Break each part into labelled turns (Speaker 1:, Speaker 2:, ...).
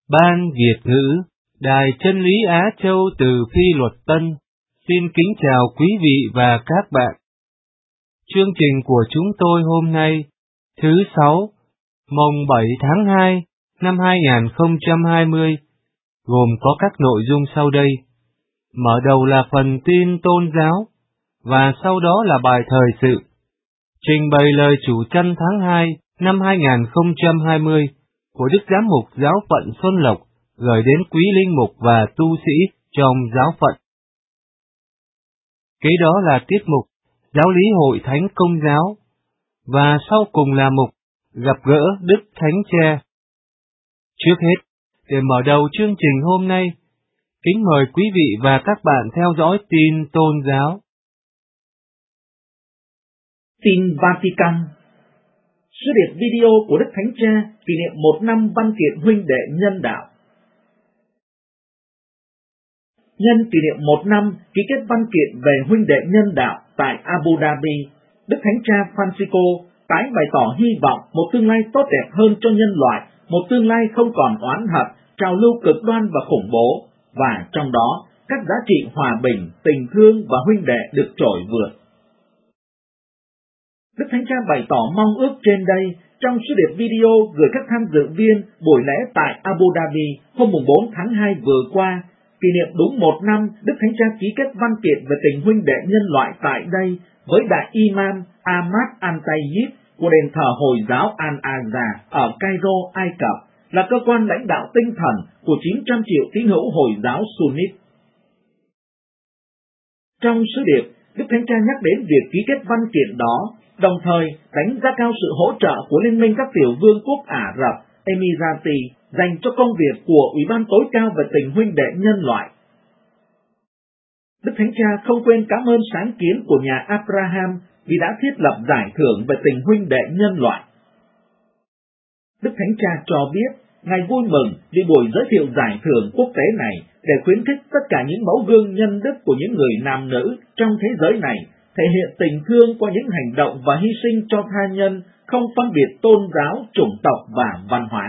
Speaker 1: Ban Việt ngữ, Đài Chân lý Á Châu từ Phi Luật Tân, xin kính chào quý vị và các bạn. Chương trình của chúng tôi hôm nay, thứ Sáu, mùng 7 tháng 2 năm 2020, gồm có các nội dung sau đây. Mở đầu là phần tin tôn giáo, và sau đó là bài thời sự. Trình bày lời chủ chăn tháng 2 năm 2020 của Đức Giám mục Giáo phận Xuân Lộc gửi đến quý linh mục và tu sĩ trong giáo phận. Kế đó là tiết mục Giáo lý Hội Thánh Công giáo, và sau cùng là mục Gặp gỡ Đức Thánh Cha. Trước hết, để mở đầu chương trình hôm nay, kính mời quý vị và các bạn theo dõi tin tôn giáo.
Speaker 2: Tin Vatican. Sứ điệp video của Đức Thánh Cha kỷ niệm 1 năm văn kiện huynh đệ nhân đạo. Nhân kỷ niệm 1 năm ký kết văn kiện về huynh đệ nhân đạo tại Abu Dhabi, Đức Thánh Cha Francisco tái bày tỏ hy vọng một tương lai tốt đẹp hơn cho nhân loại, một tương lai không còn oán hận, trào lưu cực đoan và khủng bố, và trong đó các giá trị hòa bình, tình thương và huynh đệ được trỗi vượt. Đức Thánh Cha bày tỏ mong ước trên đây trong sứ điệp video gửi các tham dự viên buổi lễ tại Abu Dhabi hôm 4 tháng 2 vừa qua, kỷ niệm đúng 1 năm Đức Thánh Cha ký kết văn kiện về tình huynh đệ nhân loại tại đây với Đại Imam Ahmad Al-Tayyib của đền thờ Hồi giáo Al-Azhar ở Cairo, Ai Cập, là cơ quan lãnh đạo tinh thần của 900 triệu tín hữu Hồi giáo Sunnit. Trong sứ điệp, Đức Thánh Cha nhắc đến việc ký kết văn kiện đó, đồng thời đánh giá cao sự hỗ trợ của Liên minh các tiểu vương quốc Ả Rập, Emirati dành cho công việc của Ủy ban tối cao về tình huynh đệ nhân loại. Đức Thánh Cha không quên cảm ơn sáng kiến của nhà Abraham vì đã thiết lập giải thưởng về tình huynh đệ nhân loại. Đức Thánh Cha cho biết, Ngài vui mừng vì buổi giới thiệu giải thưởng quốc tế này để khuyến khích tất cả những mẫu gương nhân đức của những người nam nữ trong thế giới này thể hiện tình thương qua những hành động và hy sinh cho tha nhân, không phân biệt tôn giáo, chủng tộc và văn hóa.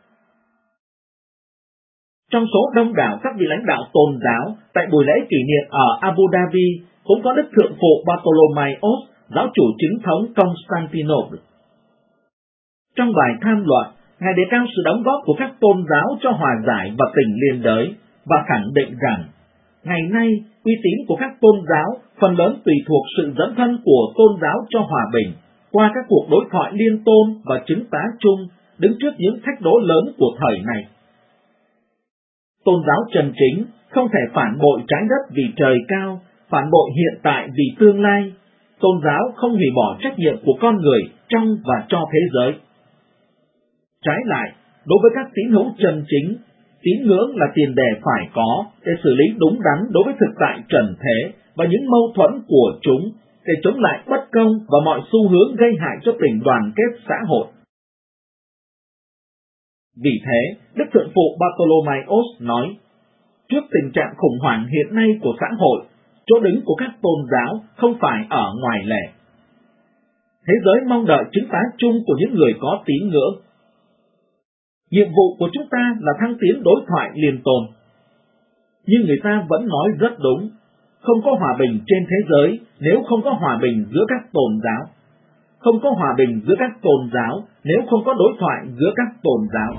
Speaker 2: Trong số đông đảo các vị lãnh đạo tôn giáo tại buổi lễ kỷ niệm ở Abu Dhabi cũng có Đức Thượng phụ Bartolomaios, giáo chủ chính thống Constantinople. Trong bài tham luận, Ngài đề cao sự đóng góp của các tôn giáo cho hòa giải và tình liên đới, và khẳng định rằng, ngày nay, uy tín của các tôn giáo phần lớn tùy thuộc sự dẫn thân của tôn giáo cho hòa bình, qua các cuộc đối thoại liên tôn và chứng tá chung, đứng trước những thách đố lớn của thời này. Tôn giáo chân chính không thể phản bội trái đất vì trời cao, phản bội hiện tại vì tương lai. Tôn giáo không hủy bỏ trách nhiệm của con người trong và cho thế giới. Trái lại, đối với các tín hữu chân chính, tín ngưỡng là tiền đề phải có để xử lý đúng đắn đối với thực tại trần thế và những mâu thuẫn của chúng, để chống lại bất công và mọi xu hướng gây hại cho tình đoàn kết xã hội. Vì thế, Đức Thượng phụ Bartolomaios nói, trước tình trạng khủng hoảng hiện nay của xã hội, chỗ đứng của các tôn giáo không phải ở ngoài lề. Thế giới mong đợi chứng tá chung của những người có tín ngưỡng. Nhiệm vụ của chúng ta là thăng tiến đối thoại liên tôn. Nhưng người ta vẫn nói rất đúng, không có hòa bình trên thế giới nếu không có hòa bình giữa các tôn giáo. Không có hòa bình giữa các tôn giáo nếu không có đối thoại giữa các tôn giáo.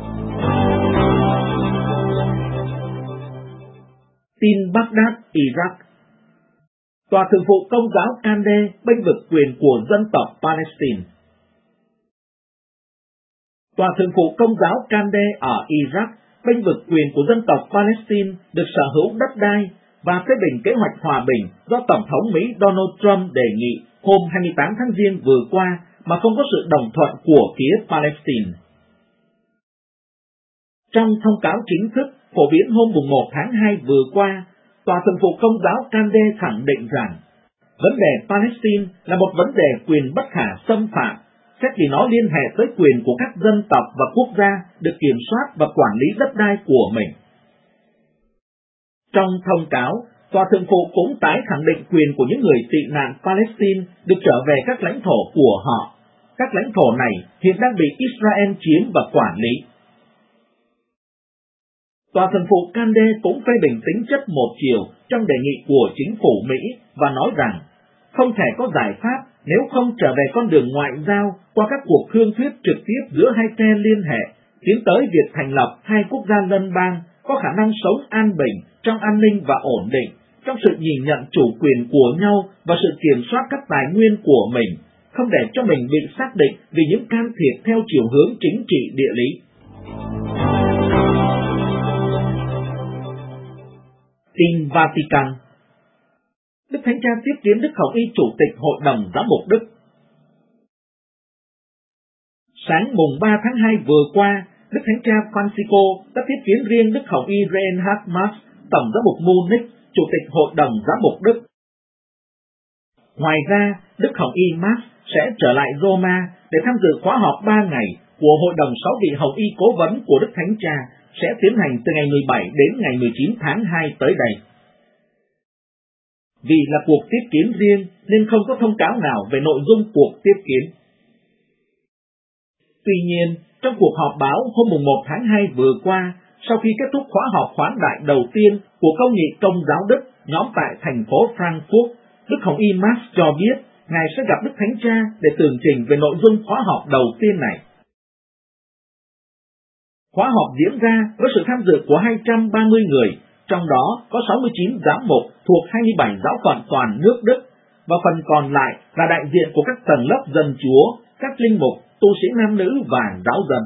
Speaker 2: Tin Baghdad, Iraq. Tòa Thượng phụ Công giáo Kandeh bênh vực quyền của dân tộc Palestine. Tòa Thượng phụ Công giáo Kandeh ở Iraq bênh vực quyền của dân tộc Palestine được sở hữu đất đai và phê bình kế hoạch hòa bình do Tổng thống Mỹ Donald Trump đề nghị hôm 28 tháng Giêng vừa qua mà không có sự đồng thuận của phía Palestine. Trong thông cáo chính thức phổ biến hôm 1 tháng 2 vừa qua, Tòa Thượng phụ Công giáo Kandeh khẳng định rằng vấn đề Palestine là một vấn đề quyền bất khả xâm phạm, xét vì nó liên hệ tới quyền của các dân tộc và quốc gia được kiểm soát và quản lý đất đai của mình. Trong thông cáo, Tòa Thượng phụ cũng tái khẳng định quyền của những người tị nạn Palestine được trở về các lãnh thổ của họ. Các lãnh thổ này hiện đang bị Israel chiếm và quản lý. Tòa thần phụ Cande cũng phê bình tính chất một chiều trong đề nghị của chính phủ Mỹ và nói rằng không thể có giải pháp nếu không trở về con đường ngoại giao qua các cuộc thương thuyết trực tiếp giữa hai phe liên hệ, tiến tới việc thành lập hai quốc gia lân bang có khả năng sống an bình trong an ninh và ổn định, trong sự nhìn nhận chủ quyền của nhau và sự kiểm soát các tài nguyên của mình, không để cho mình bị xác định vì những can thiệp theo chiều hướng chính trị địa lý. Tin Vatican. Đức Thánh Cha tiếp kiến Đức Hồng Y Chủ tịch Hội đồng Giám mục Đức. Sáng mùng 3 tháng 2 vừa qua, Đức Thánh Cha Francisco đã tiếp kiến riêng Đức Hồng Y Reinhard Marx, Tổng giám mục Munich, Chủ tịch Hội đồng Giám mục Đức. Ngoài ra, Đức Hồng Y Marx sẽ trở lại Roma để tham dự khóa họp 3 ngày của Hội đồng 6 vị Hồng Y cố vấn của Đức Thánh Cha sẽ tiến hành từ ngày 17 đến ngày 19 tháng 2 tới đây. Vì là cuộc tiếp kiến riêng nên không có thông cáo nào về nội dung cuộc tiếp kiến. Tuy nhiên, trong cuộc họp báo hôm 1 tháng 2 vừa qua, sau khi kết thúc khóa họp khoáng đại đầu tiên của Công nghị Công giáo Đức nhóm tại thành phố Frankfurt, Đức Hồng Y Marx cho biết Ngài sẽ gặp Đức Thánh Cha để tường trình về nội dung khóa họp đầu tiên này. Khóa họp diễn ra với sự tham dự của 230 người, trong đó có 69 giám mục thuộc 27 giáo phận toàn nước Đức, và phần còn lại là đại diện của các tầng lớp dân chúa, các linh mục, tu sĩ nam nữ và giáo dân.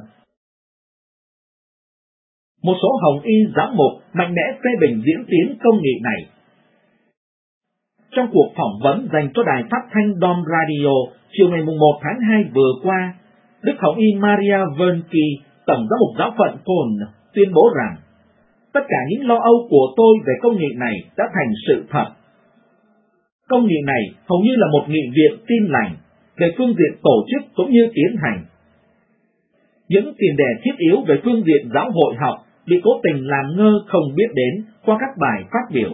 Speaker 2: Một số Hồng Y giám mục mạnh mẽ phê bình diễn tiến công nghị này. Trong cuộc phỏng vấn dành cho đài phát thanh Dom Radio chiều ngày 1 tháng 2 vừa qua, Đức Hồng Y Maria Wernke, Tổng giám mục giáo phận Köln, tuyên bố rằng tất cả những lo âu của tôi về công nghị này đã thành sự thật. Công nghị này hầu như là một nghị viện tin lành về phương diện tổ chức cũng như tiến hành. Những tiền đề thiết yếu về phương diện giáo hội học bị cố tình làm ngơ không biết đến qua các bài phát biểu.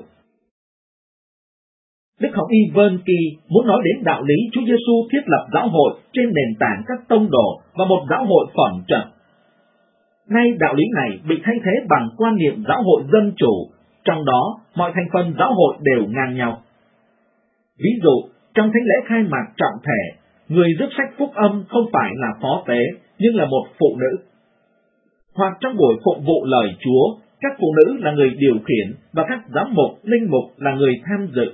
Speaker 2: Đức Hồng Y Wernke muốn nói đến đạo lý Chúa Giêsu thiết lập giáo hội trên nền tảng các tông đồ và một giáo hội phẩm chất. Nay đạo lý này bị thay thế bằng quan niệm giáo hội dân chủ, trong đó mọi thành phần giáo hội đều ngang nhau. Ví dụ, trong thánh lễ khai mạc trọng thể, người rước sách phúc âm không phải là phó tế, nhưng là một phụ nữ. Hoặc trong buổi phụng vụ lời Chúa, các phụ nữ là người điều khiển và các giám mục, linh mục là người tham dự.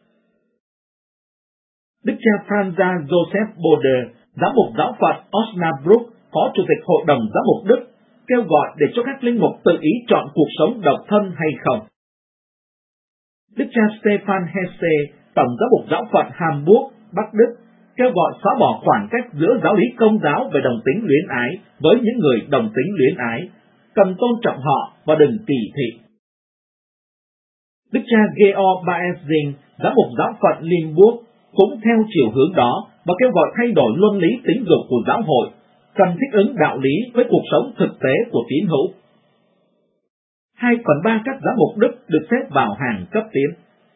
Speaker 2: Đức cha Franza Joseph Bode, giám mục giáo phận Osnabrück, phó chủ tịch Hội đồng Giám mục Đức, kêu gọi để cho các linh mục tự ý chọn cuộc sống độc thân hay không. Đức cha Stefan Hesse, Tổng giám mục giáo phận Hamburg, Bắc Đức, kêu gọi xóa bỏ khoảng cách giữa giáo lý Công giáo về đồng tính luyến ái với những người đồng tính luyến ái, cần tôn trọng họ và đừng kỳ thị. Đức cha Georg Baezing, giám mục giáo phận Limburg, cũng theo chiều hướng đó và kêu gọi thay đổi luân lý tính dục của giáo hội, cần thích ứng đạo lý với cuộc sống thực tế của tín hữu. 2/3 các giám mục Đức được xếp vào hàng cấp tiến.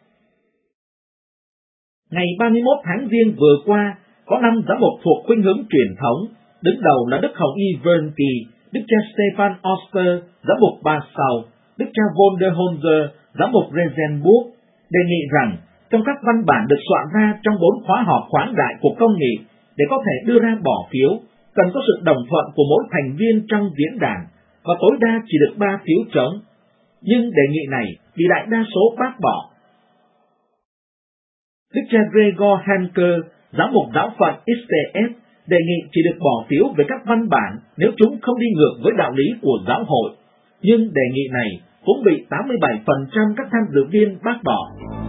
Speaker 2: Ngày 31 tháng Giêng vừa qua, có 5 giám mục thuộc khuynh hướng truyền thống, đứng đầu là Đức Hồng Y Wernke, Đức cha Stefan Oster, giám mục Passau, Đức cha von der Honzer, giám mục Regensburg, đề nghị rằng trong các văn bản được soạn ra trong 4 khóa họp khoáng đại của công nghị, để có thể đưa ra bỏ phiếu, cần có sự đồng thuận của mỗi thành viên trong diễn đàn, và tối đa chỉ được 3 phiếu trống. Nhưng đề nghị này bị đại đa số bác bỏ. Đức cha Gregor Hanke, giám mục giáo phận ICF, đề nghị chỉ được bỏ phiếu về các văn bản nếu chúng không đi ngược với đạo lý của giáo hội, nhưng đề nghị này cũng bị 87% các tham dự viên bác bỏ.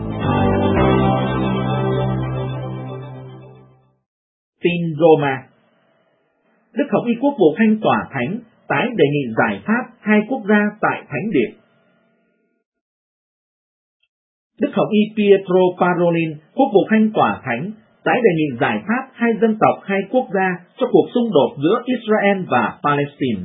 Speaker 2: Tin Roma. Đức Hồng Y Quốc vụ Khanh Tòa Thánh tái đề nghị giải pháp hai quốc gia tại Thánh Điện. Đức Hồng Y Pietro Parolin, Quốc vụ Khanh Tòa Thánh, tái đề nghị giải pháp hai dân tộc hai quốc gia cho cuộc xung đột giữa Israel và Palestine.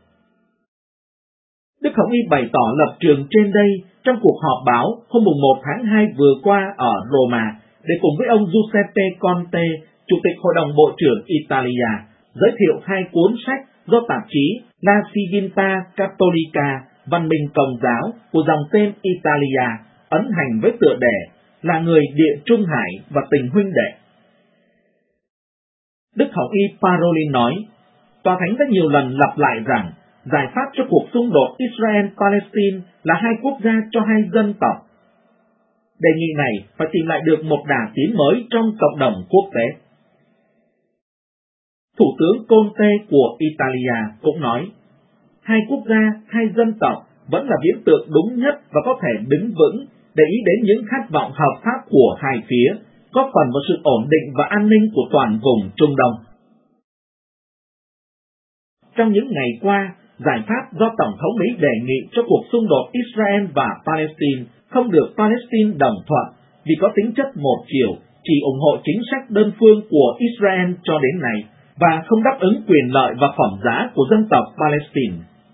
Speaker 2: Đức Hồng Y bày tỏ lập trường trên đây trong cuộc họp báo hôm 1 tháng 2 vừa qua ở Roma, để cùng với ông Giuseppe Conte, Chủ tịch Hội đồng Bộ trưởng Italia, giới thiệu hai cuốn sách do tạp chí La Civiltà Cattolica văn minh Công giáo của dòng tên Italia, ấn hành với tựa đề là người Địa Trung Hải và tình huynh đệ. Đức Hồng Y Parolin nói, Tòa Thánh đã nhiều lần lặp lại rằng giải pháp cho cuộc xung đột Israel-Palestine là hai quốc gia cho hai dân tộc. Đề nghị này phải tìm lại được một đà tiến mới trong cộng đồng quốc tế. Thủ tướng Conte của Italia cũng nói, hai quốc gia, hai dân tộc vẫn là viễn tượng đúng nhất và có thể đứng vững để ý đến những khát vọng hợp pháp của hai phía, góp phần vào sự ổn định và an ninh của toàn vùng Trung Đông. Trong những ngày qua, giải pháp do Tổng thống Mỹ đề nghị cho cuộc xung đột Israel và Palestine không được Palestine đồng thuận vì có tính chất một chiều, chỉ ủng hộ chính sách đơn phương của Israel cho đến nay và không đáp ứng quyền lợi và phẩm giá của dân tộc Palestine.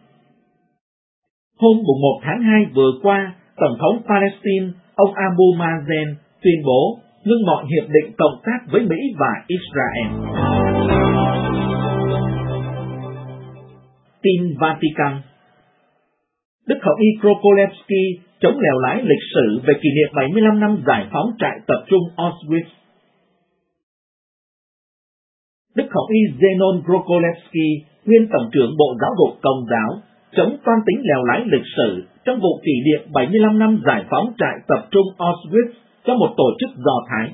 Speaker 2: Hôm 1 tháng 2 vừa qua, Tổng thống Palestine, ông Abu Mazen, tuyên bố ngưng mọi hiệp định cộng tác với Mỹ và Israel. Tin Vatican. Đức Hồng Y Krokolevsky chống lèo lái lịch sử về kỷ niệm 75 năm giải phóng trại tập trung Auschwitz. Đức Hồng Y Zenon Krokolevsky, nguyên Tổng trưởng Bộ Giáo dục Công giáo, chống toan tính lèo lái lịch sử trong vụ kỷ niệm 75 năm giải phóng trại tập trung Auschwitz cho một tổ chức Do Thái.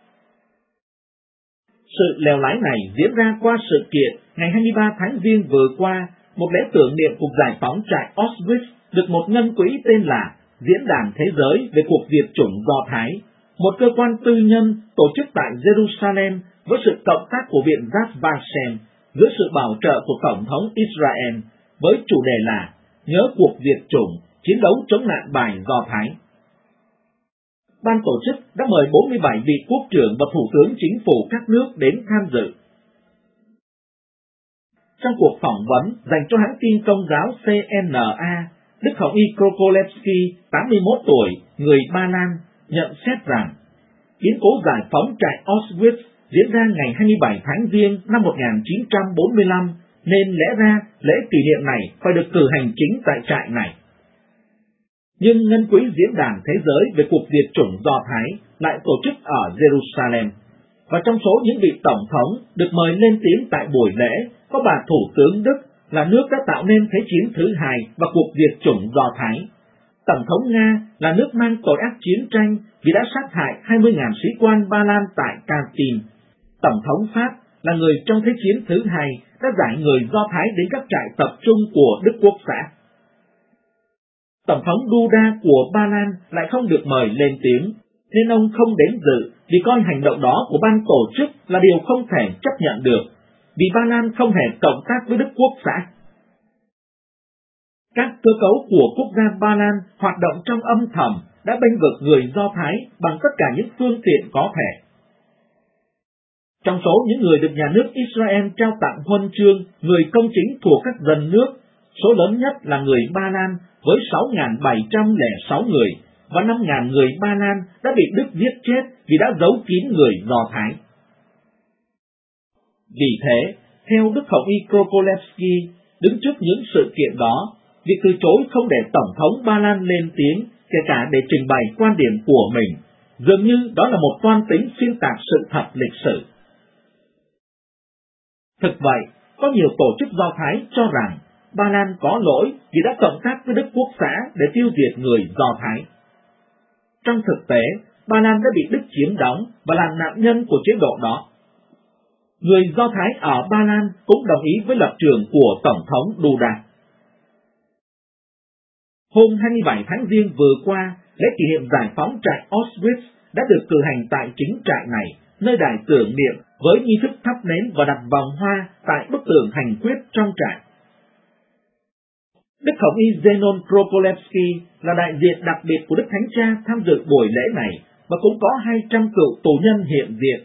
Speaker 2: Sự lèo lái này diễn ra qua sự kiện ngày 23 tháng Giêng vừa qua, một lễ tưởng niệm cuộc giải phóng trại Auschwitz được một ngân quỹ tên là Diễn đàn Thế giới về cuộc diệt chủng Do Thái, một cơ quan tư nhân tổ chức tại Jerusalem với sự cộng tác của Viện Yad Vashem dưới sự bảo trợ của Tổng thống Israel, với chủ đề là Nhớ cuộc diệt chủng, chiến đấu chống nạn bài Do Thái. Ban tổ chức đã mời 47 vị quốc trưởng và thủ tướng chính phủ các nước đến tham dự. Trong cuộc phỏng vấn dành cho hãng tin Công giáo CNA, Đức Hồng Y Krokolevsky, 81 tuổi, người Ba Lan, nhận xét rằng biến cố giải phóng trại Auschwitz diễn ra ngày 27 tháng Giêng năm 1945, nên lẽ ra lễ kỷ niệm này phải được cử hành chính tại trại này. Nhưng ngân quỹ Diễn đàn Thế giới về cuộc diệt chủng Do Thái lại tổ chức ở Jerusalem, và trong số những vị tổng thống được mời lên tiếng tại buổi lễ có bà Thủ tướng Đức, là nước đã tạo nên Thế chiến thứ hai và cuộc diệt chủng Do Thái. Tổng thống Nga là nước mang tội ác chiến tranh vì đã sát hại 20.000 sĩ quan Ba Lan tại Katyn. Tổng thống Pháp là người trong Thế chiến thứ hai đã giải người Do Thái đến các trại tập trung của Đức Quốc xã. Tổng thống Duda của Ba Lan lại không được mời lên tiếng, nên ông không đến dự vì coi hành động đó của ban tổ chức là điều không thể chấp nhận được, vì Ba Lan không hề cộng tác với Đức Quốc xã. Các cơ cấu của quốc gia Ba Lan hoạt động trong âm thầm đã bênh vực người Do Thái bằng tất cả những phương tiện có thể. Trong số những người được nhà nước Israel trao tặng huân chương người công chính thuộc các dân nước, số lớn nhất là người Ba Lan với 6.706 người, và 5.000 người Ba Lan đã bị Đức giết chết vì đã giấu kín người Do Thái. Vì thế, theo Đức Hồng Y Krokolevsky, đứng trước những sự kiện đó, việc từ chối không để Tổng thống Ba Lan lên tiếng, kể cả để trình bày quan điểm của mình, dường như đó là một toan tính xuyên tạc sự thật lịch sử. Thực vậy, có nhiều tổ chức Do Thái cho rằng Ba Lan có lỗi vì đã cộng tác với Đức Quốc xã để tiêu diệt người Do Thái. Trong thực tế, Ba Lan đã bị Đức chiếm đóng và là nạn nhân của chế độ đó. Người Do Thái ở Ba Lan cũng đồng ý với lập trường của Tổng thống Duda. Hôm 27 tháng Giêng vừa qua, lễ kỷ niệm giải phóng trại Auschwitz đã được cử hành tại chính trại này, nơi đài tưởng niệm với nghi thức thắp nến và đặt vòng hoa tại bức tường hành quyết trong trại. Đức Hồng Y Zenon Krokolevsky là đại diện đặc biệt của Đức Thánh Cha tham dự buổi lễ này, và cũng có 200 cựu tù nhân hiện diện.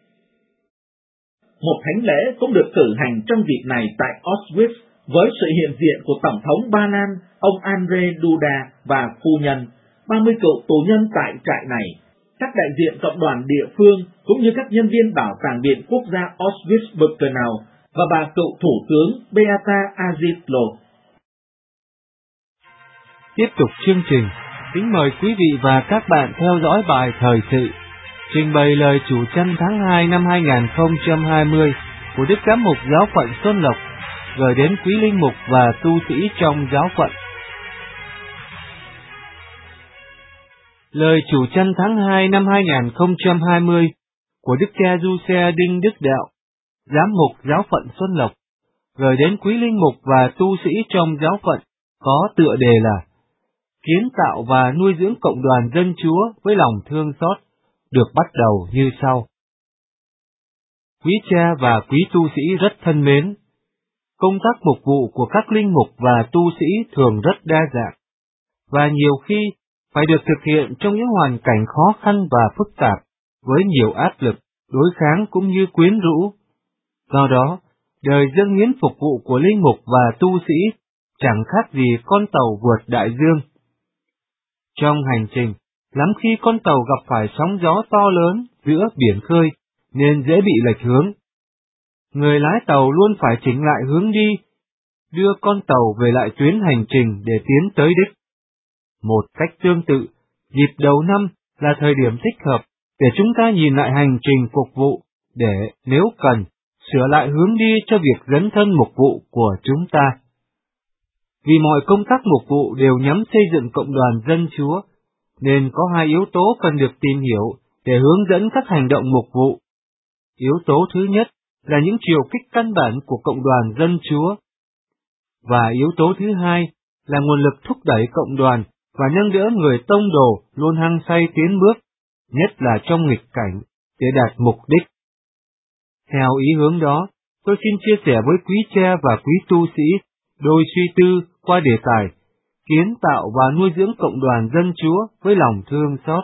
Speaker 2: Một thánh lễ cũng được cử hành trong dịp này tại Auschwitz với sự hiện diện của Tổng thống Ba Lan, ông Andrzej Duda và phu nhân, 30 cựu tù nhân tại trại này, các đại diện cộng đoàn địa phương cũng như các nhân viên Bảo tàng Viện Quốc gia Auschwitz-Birkenau và bà cựu Thủ tướng Beata Szydło.
Speaker 1: Tiếp tục chương trình, kính mời quý vị và các bạn theo dõi bài thời sự trình bày lời chủ chăn tháng 2 năm 2020 của Đức Giám mục Giáo phận Xuân Lộc, gửi đến quý linh mục và tu sĩ trong giáo phận. Lời chủ chăn tháng 2 năm 2020 của Đức cha Giuse Đinh Đức Đạo, Giám mục Giáo phận Xuân Lộc, gửi đến quý linh mục và tu sĩ trong giáo phận, có tựa đề là Kiến tạo và nuôi dưỡng cộng đoàn dân Chúa với lòng thương xót, được bắt đầu như sau. Quý cha và quý tu sĩ rất thân mến, công tác mục vụ của các linh mục và tu sĩ thường rất đa dạng, và nhiều khi phải được thực hiện trong những hoàn cảnh khó khăn và phức tạp, với nhiều áp lực, đối kháng cũng như quyến rũ. Do đó, đời dâng hiến phục vụ của linh mục và tu sĩ chẳng khác gì con tàu vượt đại dương. Trong hành trình, lắm khi con tàu gặp phải sóng gió to lớn giữa biển khơi, nên dễ bị lệch hướng. Người lái tàu luôn phải chỉnh lại hướng đi, đưa con tàu về lại tuyến hành trình để tiến tới đích. Một cách tương tự, dịp đầu năm là thời điểm thích hợp để chúng ta nhìn lại hành trình phục vụ, để, nếu cần, sửa lại hướng đi cho việc dấn thân mục vụ của chúng ta. Vì mọi công tác mục vụ đều nhắm xây dựng cộng đoàn dân Chúa, nên có hai yếu tố cần được tìm hiểu để hướng dẫn các hành động mục vụ. Yếu tố thứ nhất là những chiều kích căn bản của cộng đoàn dân Chúa, và yếu tố thứ hai là nguồn lực thúc đẩy cộng đoàn và nâng đỡ người tông đồ luôn hăng say tiến bước, nhất là trong nghịch cảnh, để đạt mục đích. Theo ý hướng đó, tôi xin chia sẻ với quý cha và quý tu sĩ đôi suy tư qua đề tài Kiến tạo và nuôi dưỡng cộng đoàn dân Chúa với lòng thương xót.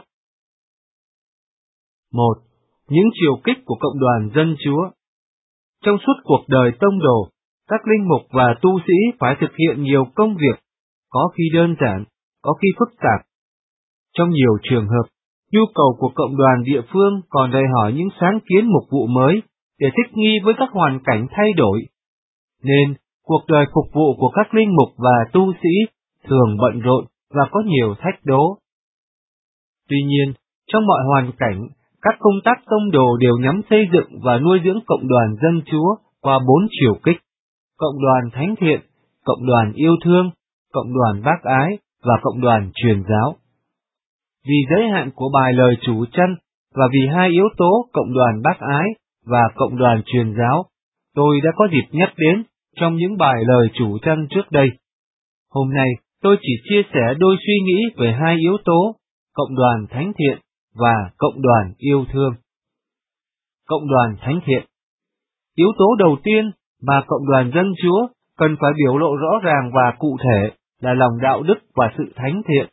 Speaker 1: 1. Những chiều kích của cộng đoàn dân Chúa. Trong suốt cuộc đời tông đồ, các linh mục và tu sĩ phải thực hiện nhiều công việc, có khi đơn giản, có khi phức tạp. Trong nhiều trường hợp, nhu cầu của cộng đoàn địa phương còn đòi hỏi những sáng kiến mục vụ mới để thích nghi với các hoàn cảnh thay đổi. Nên, cuộc đời phục vụ của các linh mục và tu sĩ thường bận rộn và có nhiều thách đố. Tuy nhiên, trong mọi hoàn cảnh, các công tác tông đồ đều nhắm xây dựng và nuôi dưỡng cộng đoàn dân Chúa qua 4 chiều kích: cộng đoàn thánh thiện, cộng đoàn yêu thương, cộng đoàn bác ái và cộng đoàn truyền giáo. Vì giới hạn của bài lời chủ chăn và vì hai yếu tố cộng đoàn bác ái và cộng đoàn truyền giáo, tôi đã có dịp nhắc đến trong những bài lời chủ chăn trước đây. Hôm nay, tôi chỉ chia sẻ đôi suy nghĩ về hai yếu tố, cộng đoàn thánh thiện và cộng đoàn yêu thương. Cộng đoàn thánh thiện. Yếu tố đầu tiên mà cộng đoàn dân Chúa cần phải biểu lộ rõ ràng và cụ thể là lòng đạo đức và sự thánh thiện.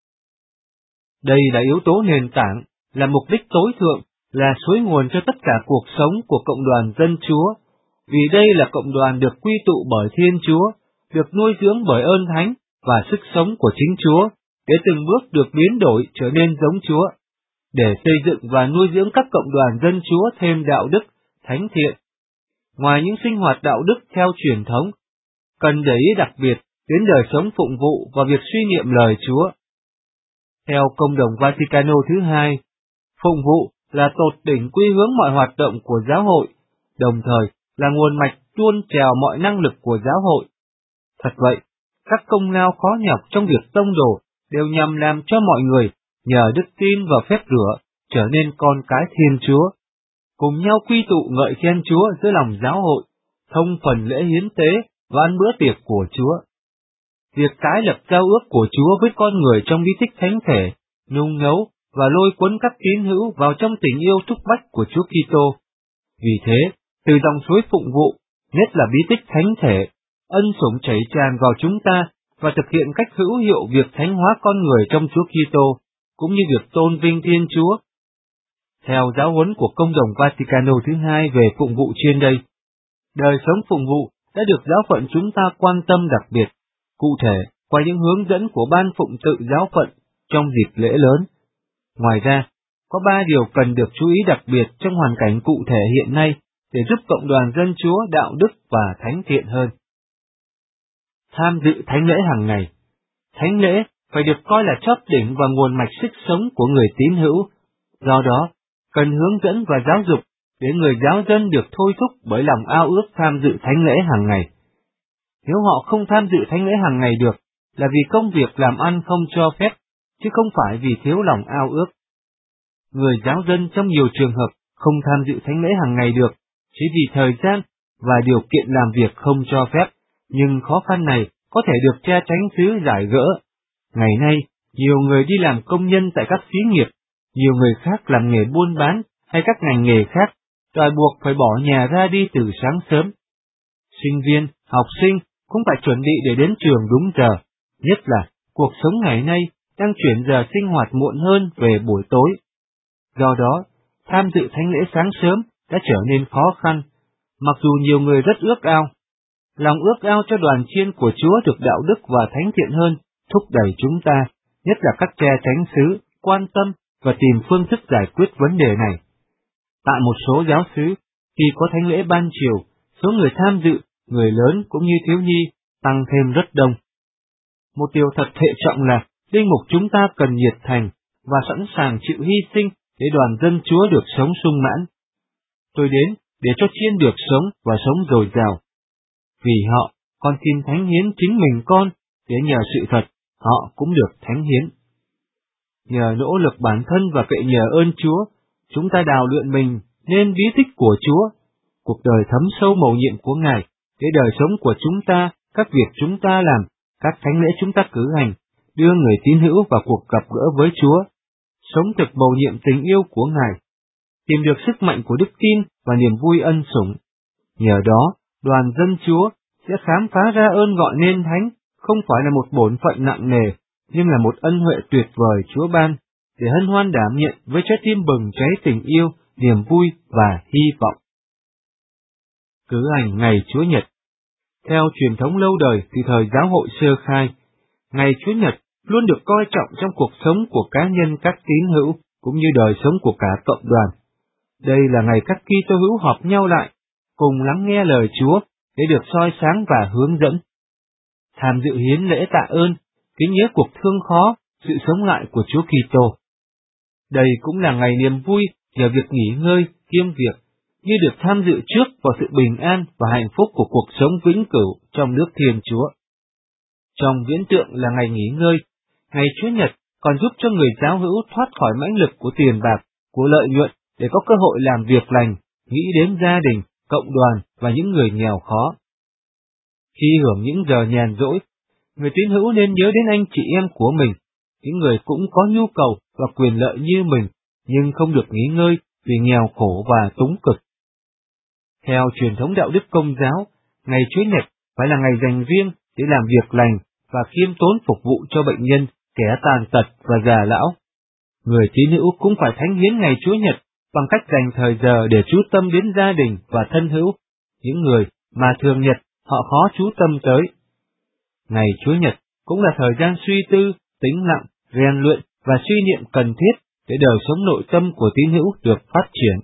Speaker 1: Đây là yếu tố nền tảng, là mục đích tối thượng, là suối nguồn cho tất cả cuộc sống của cộng đoàn dân Chúa, vì đây là cộng đoàn được quy tụ bởi Thiên Chúa, được nuôi dưỡng bởi ơn thánh và sức sống của chính Chúa, để từng bước được biến đổi trở nên giống Chúa, để xây dựng và nuôi dưỡng các cộng đoàn dân Chúa thêm đạo đức, thánh thiện. Ngoài những sinh hoạt đạo đức theo truyền thống, cần để ý đặc biệt đến đời sống phụng vụ và việc suy niệm lời Chúa. Theo Công đồng Vaticano thứ hai, phụng vụ là tột đỉnh quy hướng mọi hoạt động của giáo hội, đồng thời là nguồn mạch tuôn trào mọi năng lực của giáo hội. Thật vậy, các công lao khó nhọc trong việc tông đồ đều nhằm làm cho mọi người nhờ đức tin và phép rửa trở nên con cái Thiên Chúa, cùng nhau quy tụ ngợi khen Chúa giữa lòng giáo hội, thông phần lễ hiến tế và ăn bữa tiệc của Chúa. Việc tái lập giao ước của Chúa với con người trong bí tích thánh thể, nung nấu và lôi cuốn các tín hữu vào trong tình yêu thúc bách của Chúa Kitô. Vì thế, từ dòng suối phụng vụ, nhất là bí tích thánh thể, ân sủng chảy tràn vào chúng ta và thực hiện cách hữu hiệu việc thánh hóa con người trong Chúa Kitô, cũng như việc tôn vinh Thiên Chúa. Theo giáo huấn của Công đồng Vaticano thứ hai về phụng vụ trên đây, đời sống phụng vụ đã được giáo phận chúng ta quan tâm đặc biệt, cụ thể qua những hướng dẫn của ban phụng tự giáo phận trong dịp lễ lớn. Ngoài ra, có 3 điều cần được chú ý đặc biệt trong hoàn cảnh cụ thể hiện nay để giúp cộng đoàn dân Chúa đạo đức và thánh thiện hơn. Tham dự thánh lễ hàng ngày. Thánh lễ phải được coi là chóp đỉnh và nguồn mạch sức sống của người tín hữu. Do đó, cần hướng dẫn và giáo dục để người giáo dân được thôi thúc bởi lòng ao ước tham dự thánh lễ hàng ngày. Nếu họ không tham dự thánh lễ hàng ngày được, là vì công việc làm ăn không cho phép, chứ không phải vì thiếu lòng ao ước. Người giáo dân trong nhiều trường hợp không tham dự thánh lễ hàng ngày được, chỉ vì thời gian và điều kiện làm việc không cho phép, nhưng khó khăn này có thể được cha chánh xứ giải gỡ. Ngày nay, nhiều người đi làm công nhân tại các xí nghiệp, nhiều người khác làm nghề buôn bán hay các ngành nghề khác, đòi buộc phải bỏ nhà ra đi từ sáng sớm. Sinh viên, học sinh cũng phải chuẩn bị để đến trường đúng giờ, nhất là cuộc sống ngày nay đang chuyển giờ sinh hoạt muộn hơn về buổi tối. Do đó, tham dự thánh lễ sáng sớm đã trở nên khó khăn, mặc dù nhiều người rất ước ao. Lòng ước ao cho đoàn chiên của Chúa được đạo đức và thánh thiện hơn, thúc đẩy chúng ta, nhất là các cha chánh xứ, quan tâm và tìm phương thức giải quyết vấn đề này. Tại một số giáo xứ, khi có thánh lễ ban chiều, số người tham dự, người lớn cũng như thiếu nhi, tăng thêm rất đông. Một điều thật hệ trọng là, linh mục chúng ta cần nhiệt thành và sẵn sàng chịu hy sinh để đoàn dân Chúa được sống sung mãn. Tôi đến để cho chiên được sống và sống dồi dào. Vì họ, con xin thánh hiến chính mình con, để nhờ sự thật, họ cũng được thánh hiến. Nhờ nỗ lực bản thân và cậy nhờ ơn Chúa, chúng ta đào luyện mình nên bí tích của Chúa, cuộc đời thấm sâu mầu nhiệm của Ngài, để đời sống của chúng ta, các việc chúng ta làm, các thánh lễ chúng ta cử hành, đưa người tín hữu vào cuộc gặp gỡ với Chúa, sống thực mầu nhiệm tình yêu của Ngài, tìm được sức mạnh của đức tin và niềm vui ân sủng. Nhờ đó, đoàn dân Chúa sẽ khám phá ra ơn gọi nên thánh, không phải là một bổn phận nặng nề, nhưng là một ân huệ tuyệt vời Chúa ban, để hân hoan đảm nhận với trái tim bừng cháy tình yêu, niềm vui và hy vọng. Cử hành ngày Chúa Nhật. Theo truyền thống lâu đời từ thời giáo hội sơ khai, ngày Chúa Nhật luôn được coi trọng trong cuộc sống của cá nhân các tín hữu, cũng như đời sống của cả cộng đoàn. Đây là ngày các Kitô hữu họp nhau lại, cùng lắng nghe lời Chúa, để được soi sáng và hướng dẫn. Tham dự hiến lễ tạ ơn, kính nhớ cuộc thương khó, sự sống lại của Chúa Kitô. Đây cũng là ngày niềm vui nhờ việc nghỉ ngơi, kiêm việc, như được tham dự trước vào sự bình an và hạnh phúc của cuộc sống vĩnh cửu trong nước Thiên Chúa. Trong viễn tượng là ngày nghỉ ngơi, ngày Chúa Nhật còn giúp cho người giáo hữu thoát khỏi mãnh lực của tiền bạc, của lợi nhuận để có cơ hội làm việc lành, nghĩ đến gia đình, cộng đoàn và những người nghèo khó. Khi hưởng những giờ nhàn rỗi, người tín hữu nên nhớ đến anh chị em của mình, những người cũng có nhu cầu và quyền lợi như mình, nhưng không được nghỉ ngơi vì nghèo khổ và túng cực. Theo truyền thống đạo đức Công giáo, ngày Chúa Nhật phải là ngày dành riêng để làm việc lành và khiêm tốn phục vụ cho bệnh nhân, kẻ tàn tật và già lão. Người tín hữu cũng phải thánh hiến ngày Chúa Nhật bằng cách dành thời giờ để chú tâm đến gia đình và thân hữu, những người mà thường nhật họ khó chú tâm tới. Ngày Chúa Nhật cũng là thời gian suy tư, tĩnh lặng, rèn luyện và suy niệm cần thiết để đời sống nội tâm của tín hữu được phát triển.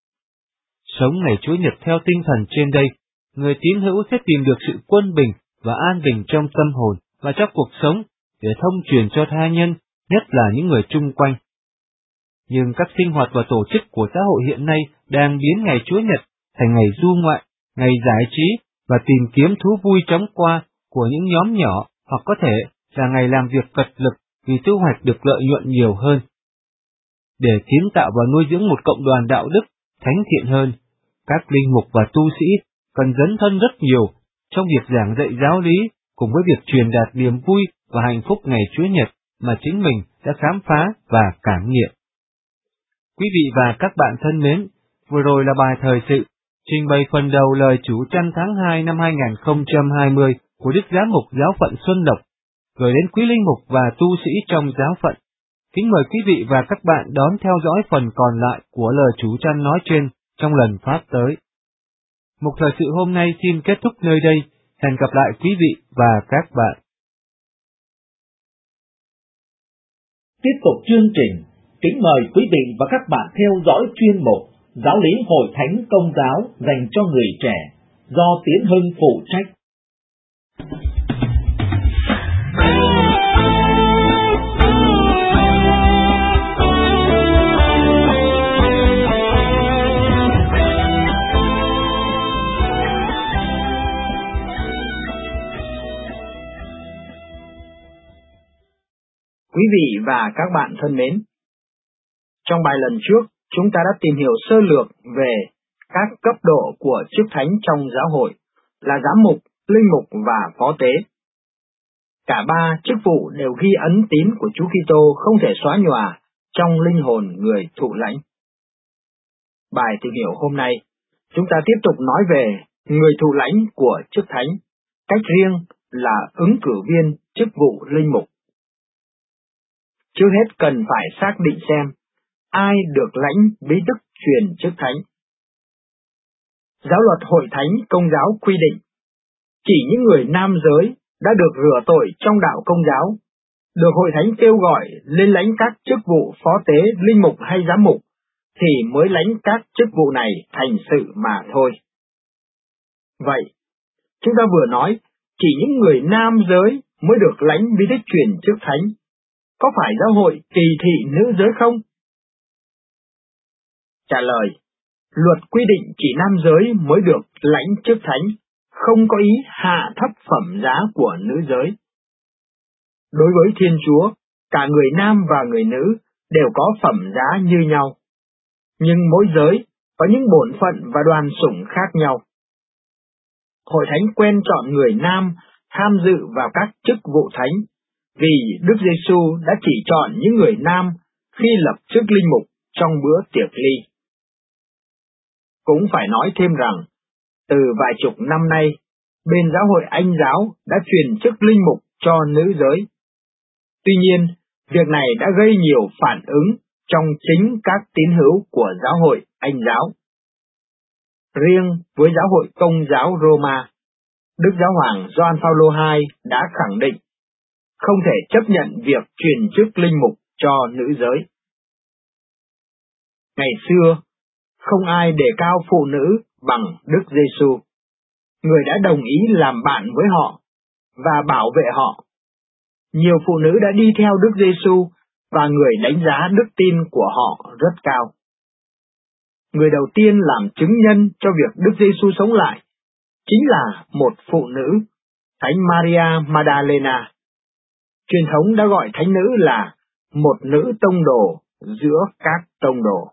Speaker 1: Sống ngày Chúa Nhật theo tinh thần trên đây, người tín hữu sẽ tìm được sự quân bình và an bình trong tâm hồn và trong cuộc sống để thông truyền cho tha nhân, nhất là những người chung quanh. Nhưng các sinh hoạt và tổ chức của xã hội hiện nay đang biến ngày Chúa Nhật thành ngày du ngoại, ngày giải trí và tìm kiếm thú vui chóng qua của những nhóm nhỏ, hoặc có thể là ngày làm việc cật lực vì thu hoạch được lợi nhuận nhiều hơn. Để kiến tạo và nuôi dưỡng một cộng đoàn đạo đức, thánh thiện hơn, các linh mục và tu sĩ cần dấn thân rất nhiều trong việc giảng dạy giáo lý, cùng với việc truyền đạt niềm vui và hạnh phúc ngày Chúa Nhật mà chính mình đã khám phá và cảm nghiệm. Quý vị và các bạn thân mến, vừa rồi là bài thời sự trình bày phần đầu lời Chủ Trăn tháng 2 năm 2020 của Đức Giám mục Giáo phận Xuân Lộc, gửi đến quý linh mục và tu sĩ trong giáo phận. Kính mời quý vị và các bạn đón theo dõi phần còn lại của lời Chủ Trăn nói trên trong lần phát tới. Mục thời sự hôm nay xin kết thúc nơi đây. Hẹn gặp lại quý vị và các bạn.
Speaker 2: Tiếp tục chương trình, kính mời quý vị và các bạn theo dõi chuyên mục Giáo lý Hội Thánh Công giáo dành cho người trẻ do Tiến Hưng phụ trách.
Speaker 3: Quý vị và các bạn thân mến, trong bài lần trước, chúng ta đã tìm hiểu sơ lược về các cấp độ của chức thánh trong giáo hội là giám mục, linh mục và phó tế. Cả ba chức vụ đều ghi ấn tín của Chúa Kitô không thể xóa nhòa trong linh hồn người thụ lãnh. Bài tìm hiểu hôm nay, chúng ta tiếp tục nói về người thụ lãnh của chức thánh, cách riêng là ứng cử viên chức vụ linh mục. Trước hết cần phải xác định xem ai được lãnh bí đức truyền chức thánh. Giáo luật Hội Thánh Công giáo quy định, chỉ những người nam giới đã được rửa tội trong đạo Công giáo, được Hội Thánh kêu gọi lên lãnh các chức vụ phó tế, linh mục hay giám mục, thì mới lãnh các chức vụ này thành sự mà thôi. Vậy, chúng ta vừa nói, chỉ những người nam giới mới được lãnh bí tích truyền chức thánh. Có phải giáo hội kỳ thị nữ giới không? Trả lời, luật quy định chỉ nam giới mới được lãnh chức thánh, không có ý hạ thấp phẩm giá của nữ giới. Đối với Thiên Chúa, cả người nam và người nữ đều có phẩm giá như nhau. Nhưng mỗi giới có những bổn phận và đoàn sủng khác nhau. Hội Thánh quen chọn người nam tham dự vào các chức vụ thánh, vì Đức Giêsu đã chỉ chọn những người nam khi lập chức linh mục trong bữa tiệc ly. Cũng phải nói thêm rằng, từ vài chục năm nay, bên giáo hội Anh giáo đã truyền chức linh mục cho nữ giới. Tuy nhiên, việc này đã gây nhiều phản ứng trong chính các tín hữu của giáo hội Anh giáo. Riêng với giáo hội Công giáo Roma, Đức Giáo hoàng Gioan Phaolô II đã khẳng định không thể chấp nhận việc truyền chức linh mục cho nữ giới. Ngày xưa, không ai đề cao phụ nữ bằng Đức Giêsu, người đã đồng ý làm bạn với họ và bảo vệ họ. Nhiều phụ nữ đã đi theo Đức Giêsu và người đánh giá đức tin của họ rất cao. Người đầu tiên làm chứng nhân cho việc Đức Giêsu sống lại chính là một phụ nữ, Thánh Maria Magdalena. Truyền thống đã gọi thánh nữ là một nữ tông đồ giữa các tông đồ.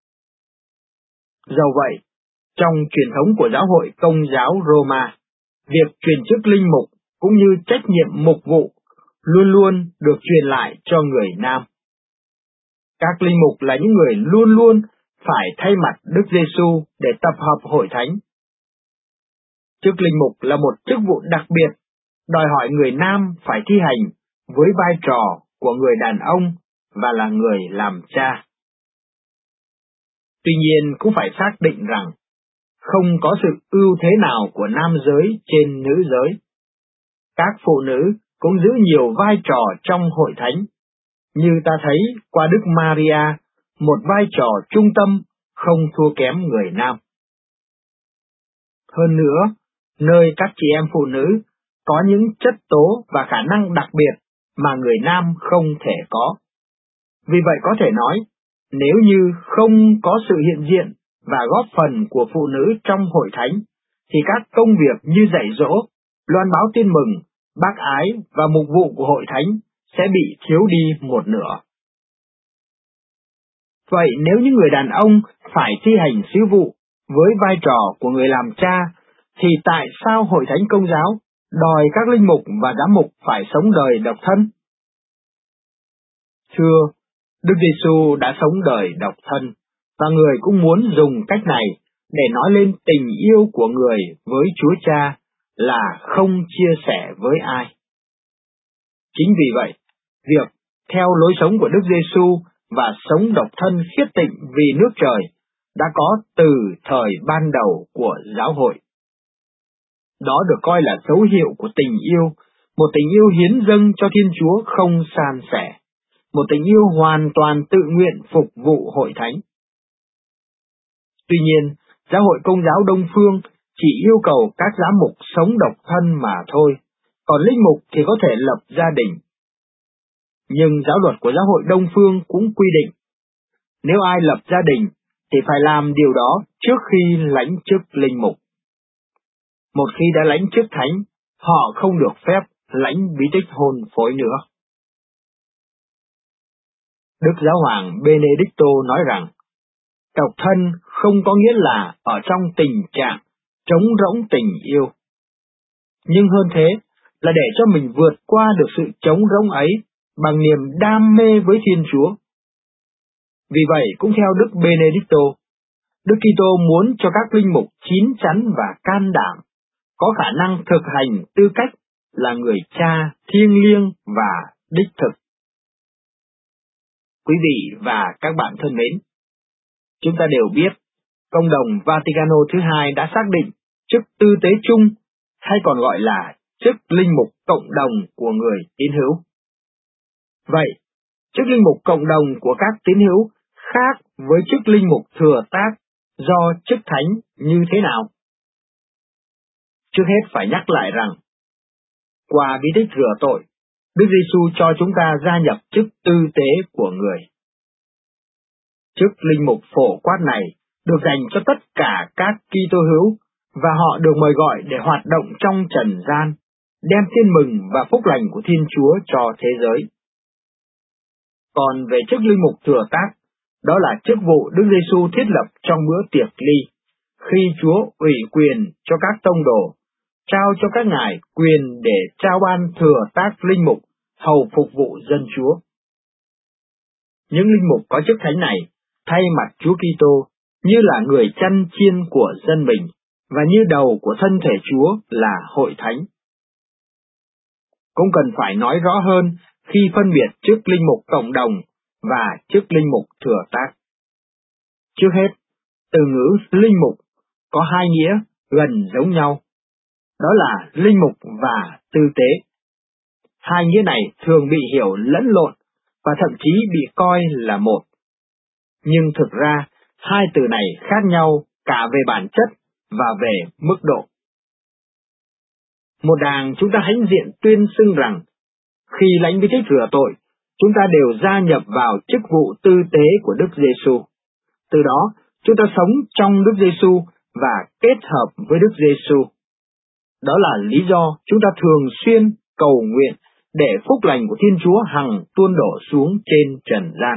Speaker 3: Dầu vậy, trong truyền thống của giáo hội Công giáo Roma, việc truyền chức linh mục cũng như trách nhiệm mục vụ luôn luôn được truyền lại cho người nam. Các linh mục là những người luôn luôn phải thay mặt Đức Giêsu để tập hợp hội thánh. Chức linh mục là một chức vụ đặc biệt, đòi hỏi người nam phải thi hành với vai trò của người đàn ông và là người làm cha. Tuy nhiên cũng phải xác định rằng, không có sự ưu thế nào của nam giới trên nữ giới. Các phụ nữ cũng giữ nhiều vai trò trong hội thánh, như ta thấy qua Đức Maria, một vai trò trung tâm, không thua kém người nam. Hơn nữa, nơi các chị em phụ nữ có những chất tố và khả năng đặc biệt mà người nam không thể có. Vì vậy có thể nói, nếu như không có sự hiện diện và góp phần của phụ nữ trong hội thánh, thì các công việc như dạy dỗ, loan báo tin mừng, bác ái và mục vụ của hội thánh sẽ bị thiếu đi một nửa. Vậy nếu những người đàn ông phải thi hành sứ vụ với vai trò của người làm cha, thì tại sao hội thánh Công giáo đòi các linh mục và giám mục phải sống đời độc thân? Thưa, Đức Giêsu đã sống đời độc thân, và người cũng muốn dùng cách này để nói lên tình yêu của người với Chúa Cha là không chia sẻ với ai. Chính vì vậy, việc theo lối sống của Đức Giêsu và sống độc thân khiết tịnh vì nước trời đã có từ thời ban đầu của giáo hội. Đó được coi là dấu hiệu của tình yêu, một tình yêu hiến dâng cho Thiên Chúa không san sẻ, một tình yêu hoàn toàn tự nguyện phục vụ hội thánh. Tuy nhiên, giáo hội Công giáo Đông Phương chỉ yêu cầu các giám mục sống độc thân mà thôi, còn linh mục thì có thể lập gia đình. Nhưng giáo luật của giáo hội Đông Phương cũng quy định, nếu ai lập gia đình thì phải làm điều đó trước khi lãnh chức linh mục. Một khi đã lãnh chức thánh, họ không được phép lãnh bí tích hôn phối nữa. Đức Giáo hoàng Benedicto nói rằng, độc thân không có nghĩa là ở trong tình trạng trống rỗng tình yêu. Nhưng hơn thế là để cho mình vượt qua được sự trống rỗng ấy bằng niềm đam mê với Thiên Chúa. Vì vậy cũng theo Đức Benedicto, Đức Kitô muốn cho các linh mục chín chắn và can đảm, có khả năng thực hành tư cách là người cha thiêng liêng và đích thực. Quý vị và các bạn thân mến, chúng ta đều biết, Công đồng Vaticano thứ hai đã xác định chức tư tế chung, hay còn gọi là chức linh mục cộng đồng của người tín hữu. Vậy, chức linh mục cộng đồng của các tín hữu khác với chức linh mục thừa tác do chức thánh như thế nào? Trước hết phải nhắc lại rằng, qua bí tích rửa tội, Đức Giêsu cho chúng ta gia nhập chức tư tế của người. Chức linh mục phổ quát này được dành cho tất cả các Kitô hữu, và họ được mời gọi để hoạt động trong trần gian, đem tin mừng và phúc lành của Thiên Chúa cho thế giới. Còn về chức linh mục thừa tác, đó là chức vụ Đức Giêsu thiết lập trong bữa tiệc ly, khi Chúa ủy quyền cho các tông đồ, trao cho các ngài quyền để trao ban thừa tác linh mục hầu phục vụ dân Chúa. Những linh mục có chức thánh này thay mặt Chúa Kitô như là người chăn chiên của dân mình, và như đầu của thân thể Chúa là hội thánh. Cũng cần phải nói rõ hơn khi phân biệt chức linh mục cộng đồng và chức linh mục thừa tác. Trước hết, từ ngữ linh mục có hai nghĩa gần giống nhau, đó là linh mục và tư tế. Hai nghĩa này thường bị hiểu lẫn lộn và thậm chí bị coi là một. Nhưng thực ra, hai từ này khác nhau cả về bản chất và về mức độ. Một đàng chúng ta hãnh diện tuyên xưng rằng, khi lãnh bí tích rửa tội, chúng ta đều gia nhập vào chức vụ tư tế của Đức Giêsu. Từ đó, chúng ta sống trong Đức Giêsu và kết hợp với Đức Giêsu. Đó là lý do chúng ta thường xuyên cầu nguyện để phúc lành của Thiên Chúa hằng tuôn đổ xuống trên trần gian.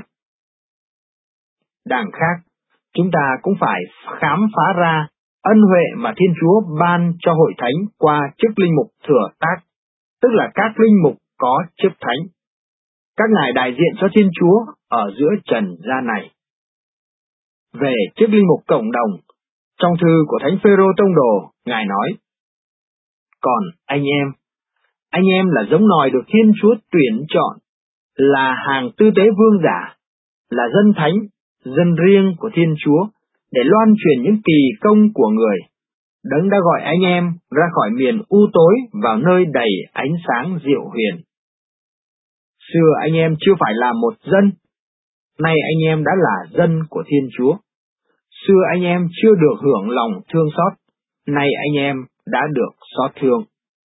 Speaker 3: Đằng khác, chúng ta cũng phải khám phá ra ân huệ mà Thiên Chúa ban cho hội thánh qua chức linh mục thừa tác, tức là các linh mục có chức thánh. Các ngài đại diện cho Thiên Chúa ở giữa trần gian này. Về chức linh mục cộng đồng, trong thư của Thánh Phêrô Tông Đồ, ngài nói: còn anh em là giống nòi được Thiên Chúa tuyển chọn, là hàng tư tế vương giả, là dân thánh, dân riêng của Thiên Chúa, để loan truyền những kỳ công của người. Đấng đã gọi anh em ra khỏi miền u tối vào nơi đầy ánh sáng diệu huyền. Xưa anh em chưa phải là một dân, nay anh em đã là dân của Thiên Chúa. Xưa anh em chưa được hưởng lòng thương xót, nay anh em đã được xót thương.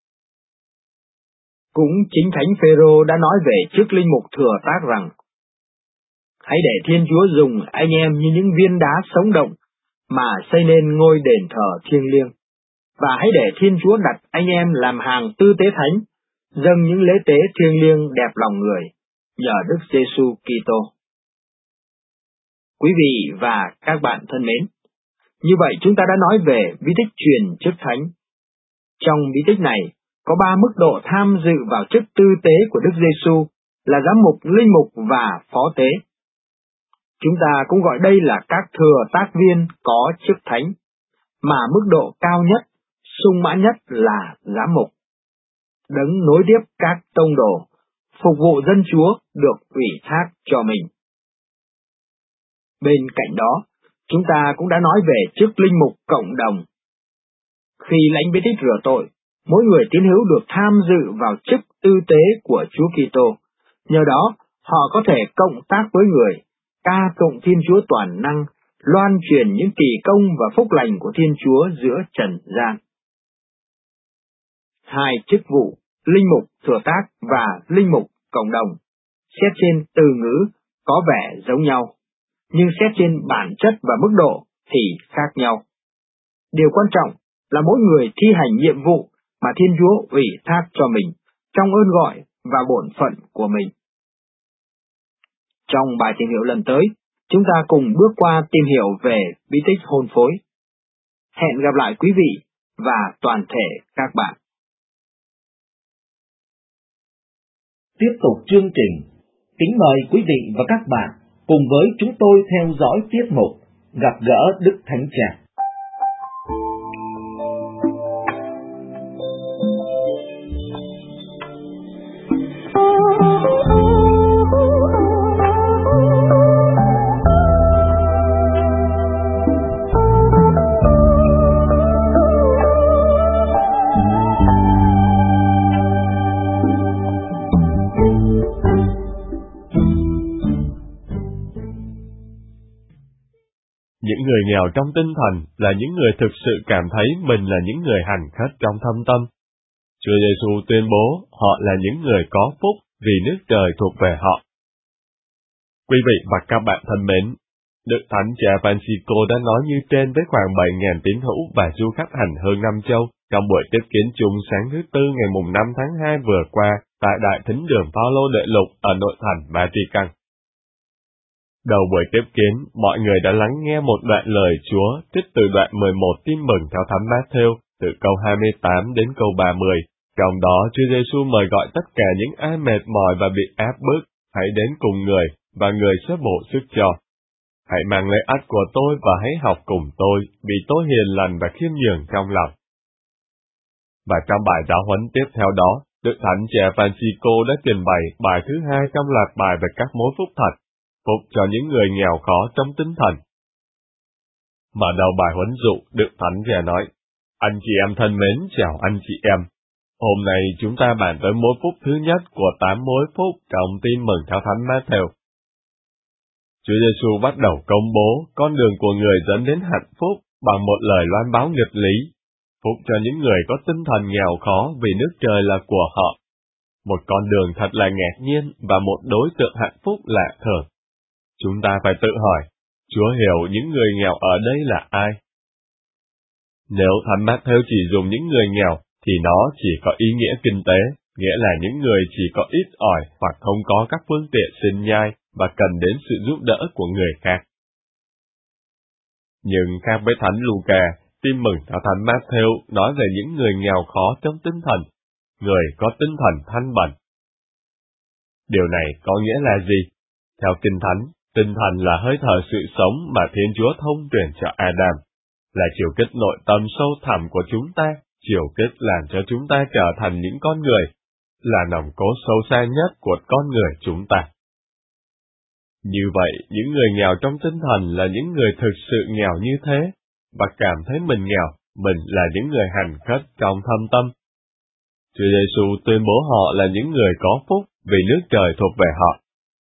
Speaker 3: Cũng chính Thánh Phêrô đã nói về chức linh mục thừa tác rằng: hãy để Thiên Chúa dùng anh em như những viên đá sống động mà xây nên ngôi đền thờ thiêng liêng, và hãy để Thiên Chúa đặt anh em làm hàng tư tế thánh, dâng những lễ tế thiêng liêng đẹp lòng người, nhờ Đức Giêsu Kitô. Quý vị và các bạn thân mến, như vậy chúng ta đã nói về bí tích truyền chức thánh. Trong bí tích này, có 3 mức độ tham dự vào chức tư tế của Đức Giêsu là giám mục, linh mục và phó tế. Chúng ta cũng gọi đây là các thừa tác viên có chức thánh, mà mức độ cao nhất, sung mãn nhất là giám mục. Đấng nối tiếp các tông đồ, phục vụ dân Chúa được ủy thác cho mình. Bên cạnh đó, chúng ta cũng đã nói về chức linh mục cộng đồng. Khi lãnh bí tích rửa tội, mỗi người tín hữu được tham dự vào chức tư tế của Chúa Kitô. Nhờ đó, họ có thể cộng tác với người, ca tụng Thiên Chúa toàn năng, loan truyền những kỳ công và phúc lành của Thiên Chúa giữa trần gian. Hai chức vụ, linh mục thừa tác và linh mục cộng đồng, xét trên từ ngữ có vẻ giống nhau, nhưng xét trên bản chất và mức độ thì khác nhau. Điều quan trọng là mỗi người thi hành nhiệm vụ mà Thiên Chúa ủy thác cho mình trong ơn gọi và bổn phận của mình. Trong bài tìm hiểu lần tới, chúng ta cùng bước qua tìm hiểu về bí tích hôn phối. Hẹn gặp lại quý vị và toàn thể các bạn.
Speaker 2: Tiếp tục chương trình, kính mời quý vị và các bạn cùng với chúng tôi theo dõi tiết mục Gặp gỡ Đức Thánh Cha.
Speaker 4: Những người nghèo trong tinh thần là những người thực sự cảm thấy mình là những người hành khất trong thâm tâm. Chúa Giêsu tuyên bố họ là những người có phúc vì nước trời thuộc về họ. Quý vị và các bạn thân mến, Đức Thánh Cha Francisco đã nói như trên với khoảng 7.000 tín hữu và du khách hành hương năm châu trong buổi tiếp kiến chung sáng thứ Tư ngày mùng 5 tháng 2 vừa qua tại Đại Thính đường Phaolô Đệ Lục ở nội thành Vatican. Đầu buổi tiếp kiến, mọi người đã lắng nghe một đoạn lời Chúa trích từ đoạn 11 Tin mừng theo Thánh Mát-thêu, từ câu 28 đến câu 30. Trong đó, Chúa Giêsu mời gọi tất cả những ai mệt mỏi và bị áp bức, hãy đến cùng người, và người sẽ bổ sức cho. Hãy mang lấy ách của tôi và hãy học cùng tôi, vì tôi hiền lành và khiêm nhường trong lòng. Và trong bài giáo huấn tiếp theo đó, Đức Thánh Cha Francisco đã trình bày bài thứ 2 trong loạt bài về các mối phúc thật, phúc cho những người nghèo khó trong tinh thần. Mở đầu bài huấn dụ, Đức Thánh Cha nói: Anh chị em thân mến, chào anh chị em. Hôm nay chúng ta bàn tới mối phúc thứ nhất của 8 mối phúc trong Tin mừng theo Thánh Mát-thêu. Chúa Giêsu bắt đầu công bố con đường của người dẫn đến hạnh phúc bằng một lời loan báo nghịch lý: phúc cho những người có tinh thần nghèo khó vì nước trời là của họ. Một con đường thật là ngạc nhiên và một đối tượng hạnh phúc lạ thường. Chúng ta phải tự hỏi, Chúa hiểu những người nghèo ở đây là ai? Nếu Thánh Mát-thêu chỉ dùng những người nghèo, thì nó chỉ có ý nghĩa kinh tế, nghĩa là những người chỉ có ít ỏi hoặc không có các phương tiện sinh nhai và cần đến sự giúp đỡ của người khác. Nhưng khác với Thánh Luca, Tin mừng theo Thánh Mát-thêu nói về những người nghèo khó trong tinh thần, người có tinh thần thanh bẩn. Điều này có nghĩa là gì? Theo Kinh Thánh, tinh thần là hơi thở sự sống mà Thiên Chúa thông truyền cho Adam, là chiều kích nội tâm sâu thẳm của chúng ta, chiều kích làm cho chúng ta trở thành những con người, là nòng cốt sâu xa nhất của con người chúng ta. Như vậy, những người nghèo trong tinh thần là những người thực sự nghèo như thế, và cảm thấy mình nghèo, mình là những người hành khất trong thâm tâm. Chúa Giêsu tuyên bố họ là những người có phúc vì nước trời thuộc về họ.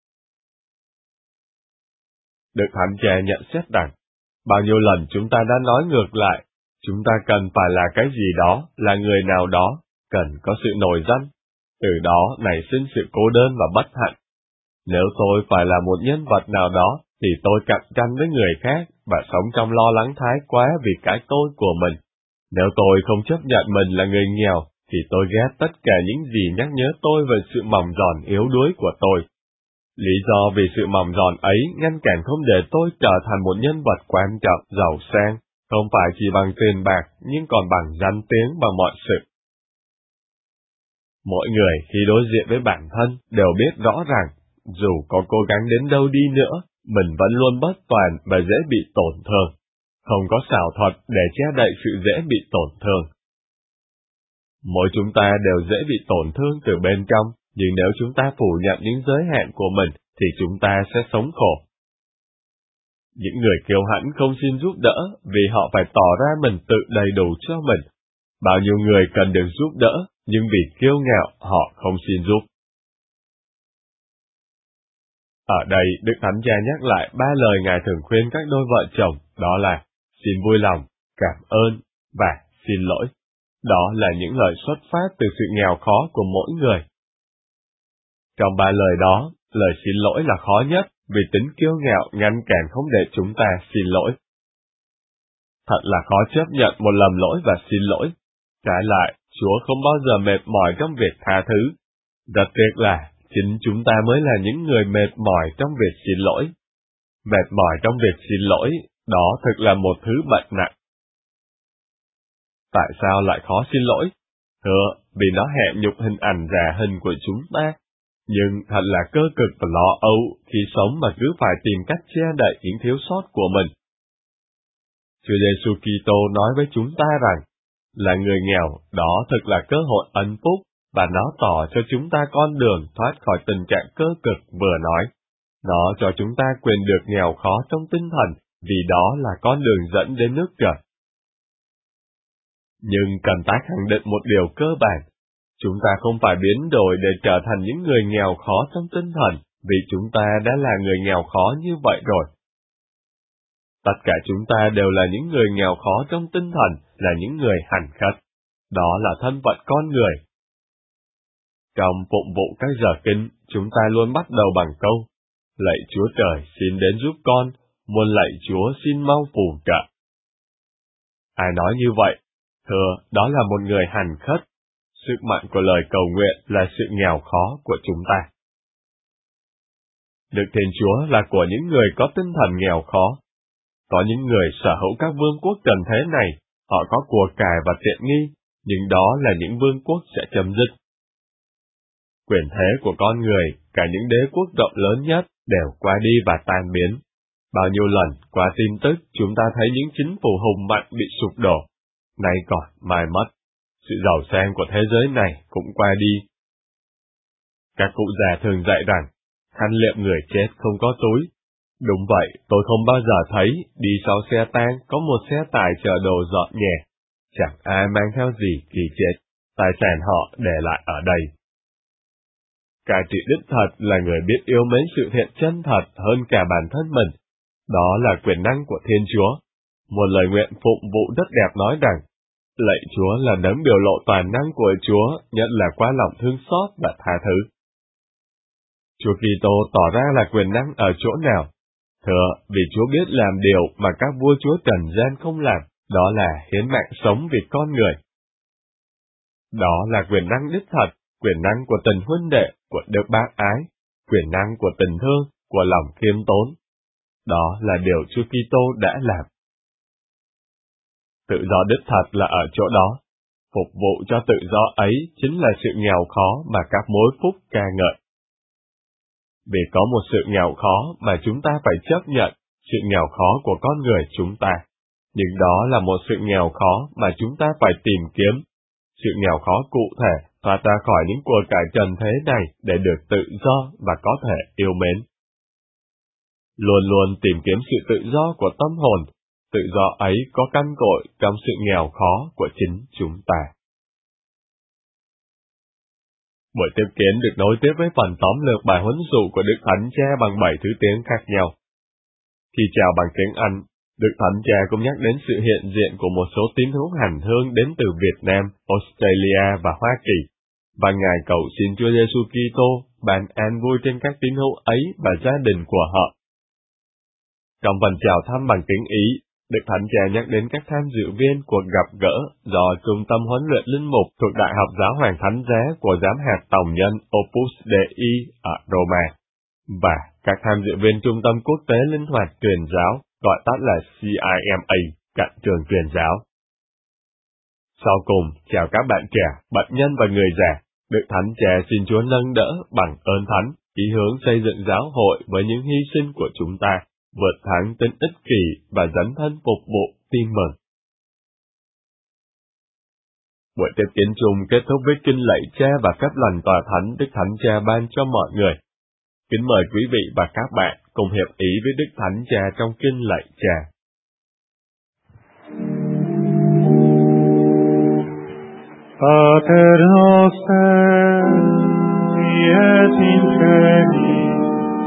Speaker 4: Đức Thánh Cha nhận xét rằng, bao nhiêu lần chúng ta đã nói ngược lại, chúng ta cần phải là cái gì đó, là người nào đó, cần có sự nổi danh, từ đó nảy sinh sự cô đơn và bất hạnh. Nếu tôi phải là một nhân vật nào đó, thì tôi cạnh tranh với người khác và sống trong lo lắng thái quá vì cái tôi của mình. Nếu tôi không chấp nhận mình là người nghèo, thì tôi ghét tất cả những gì nhắc nhớ tôi về sự mỏng giòn yếu đuối của tôi. Lý do vì sự mỏng giòn ấy ngăn cản không để tôi trở thành một nhân vật quan trọng, giàu sang, không phải chỉ bằng tiền bạc, nhưng còn bằng danh tiếng và mọi sự. Mỗi người khi đối diện với bản thân đều biết rõ ràng, dù có cố gắng đến đâu đi nữa, mình vẫn luôn bất toàn và dễ bị tổn thương. Không có xảo thuật để che đậy sự dễ bị tổn thương. Mỗi chúng ta đều dễ bị tổn thương từ bên trong, nhưng nếu chúng ta phủ nhận những giới hạn của mình, thì chúng ta sẽ sống khổ. Những người kiêu hãnh không xin giúp đỡ vì họ phải tỏ ra mình tự đầy đủ cho mình. Bao nhiêu người cần được giúp đỡ, nhưng vì kiêu ngạo họ không xin giúp. Ở đây, Đức Thánh Cha nhắc lại 3 lời Ngài thường khuyên các đôi vợ chồng, đó là xin vui lòng, cảm ơn và xin lỗi. Đó là những lời xuất phát từ sự nghèo khó của mỗi người. Trong 3 lời đó, lời xin lỗi là khó nhất vì tính kiêu ngạo ngăn cản không để chúng ta xin lỗi. Thật là khó chấp nhận một lầm lỗi và xin lỗi. Trái lại, Chúa không bao giờ mệt mỏi trong việc tha thứ. Rất tiếc là chính chúng ta mới là những người mệt mỏi trong việc xin lỗi. Mệt mỏi trong việc xin lỗi, đó thực là một thứ bệnh nặng. Tại sao lại khó xin lỗi? Thưa, vì nó hệ nhục hình ảnh rẻ hình của chúng ta. Nhưng thật là cơ cực và lo âu khi sống mà cứ phải tìm cách che đậy những thiếu sót của mình. Chúa Giêsu Kitô nói với chúng ta rằng, là người nghèo, đó thực là cơ hội ân phúc, và nó tỏ cho chúng ta con đường thoát khỏi tình trạng cơ cực vừa nói. Nó cho chúng ta quyền được nghèo khó trong tinh thần, vì đó là con đường dẫn đến nước trời. Nhưng cần tái khẳng định một điều cơ bản. Chúng ta không phải biến đổi để trở thành những người nghèo khó trong tinh thần, vì chúng ta đã là người nghèo khó như vậy rồi. Tất cả chúng ta đều là những người nghèo khó trong tinh thần, là những người hành khất. Đó là thân phận con người. Trong phụng vụ các giờ kinh, chúng ta luôn bắt đầu bằng câu, lạy Chúa Trời xin đến giúp con, muôn lạy Chúa xin mau phù trợ. Ai nói như vậy? Thưa, đó là một người hành khất. Sức mạnh của lời cầu nguyện là sự nghèo khó của chúng ta. Đức Thiên Chúa là của những người có tinh thần nghèo khó. Có những người sở hữu các vương quốc trần thế này, họ có của cải và tiện nghi, nhưng đó là những vương quốc sẽ chấm dứt. Quyền thế của con người, cả những đế quốc rộng lớn nhất, đều qua đi và tan biến. Bao nhiêu lần qua tin tức chúng ta thấy những chính phủ hùng mạnh bị sụp đổ, nay còn mai mất. Sự giàu sang của thế giới này cũng qua đi. Các cụ già thường dạy rằng, khăn liệm người chết không có túi. Đúng vậy, tôi không bao giờ thấy đi sau xe tang có một xe tải chở đồ dọn nhẹ. Chẳng ai mang theo gì khi chết, tài sản họ để lại ở đây. Cai trị đích thật là người biết yêu mến sự thiện chân thật hơn cả bản thân mình. Đó là quyền năng của Thiên Chúa. Một lời nguyện phụng vụ rất đẹp nói rằng, lạy Chúa là đấng biểu lộ toàn năng của Chúa, nhất là qua lòng thương xót và tha thứ. Chúa Kitô tỏ ra là quyền năng ở chỗ nào? Thưa, vì Chúa biết làm điều mà các vua chúa trần gian không làm, đó là hiến mạng sống vì con người. Đó là quyền năng đích thật, quyền năng của tình huynh đệ, của đức bác ái, quyền năng của tình thương, của lòng khiêm tốn. Đó là điều Chúa Kitô đã làm. Tự do đích thật là ở chỗ đó. Phục vụ cho tự do ấy chính là sự nghèo khó mà các mối phúc ca ngợi. Vì có một sự nghèo khó mà chúng ta phải chấp nhận, sự nghèo khó của con người chúng ta. Nhưng đó là một sự nghèo khó mà chúng ta phải tìm kiếm. Sự nghèo khó cụ thể thoát ra khỏi những của cải trần thế này để được tự do và có thể yêu mến. Luôn luôn tìm kiếm sự tự do của tâm hồn. Tự do ấy có căn cội trong sự nghèo khó của chính chúng ta. Buổi tiếp kiến được nối tiếp với phần tóm lược bài huấn dụ của Đức Thánh Cha bằng 7 thứ tiếng khác nhau. Khi chào bằng tiếng Anh, Đức Thánh Cha cũng nhắc đến sự hiện diện của một số tín hữu hành hương đến từ Việt Nam, Australia và Hoa Kỳ, và Ngài cầu xin Chúa Giêsu Kitô ban an vui trên các tín hữu ấy và gia đình của họ. Trong phần chào thăm bằng tiếng Ý, Đức Thánh Cha nhắc đến các tham dự viên cuộc gặp gỡ do Trung tâm huấn luyện linh mục thuộc Đại học Giáo hoàng Thánh Giá của Giám hạt Tổng nhân Opus Dei ở Roma, và các tham dự viên Trung tâm Quốc tế Linh hoạt Truyền giáo, gọi tắt là CIMA, cạnh trường truyền giáo. Sau cùng, chào các bạn trẻ, bệnh nhân và người già, Đức Thánh Cha xin Chúa nâng đỡ bằng ơn Thánh, ý hướng xây dựng giáo hội với những hy sinh của chúng ta, vượt thắng tính ích kỷ và dấn thân phục vụ tin mừng. Buổi tiếp kiến chung kết thúc với kinh lạy Cha và phép lành tòa thánh Đức Thánh Cha ban cho mọi người. Kính mời quý vị và các bạn cùng hiệp ý với Đức Thánh Cha trong kinh lạy Cha.
Speaker 5: Pater noster, qui es in celis,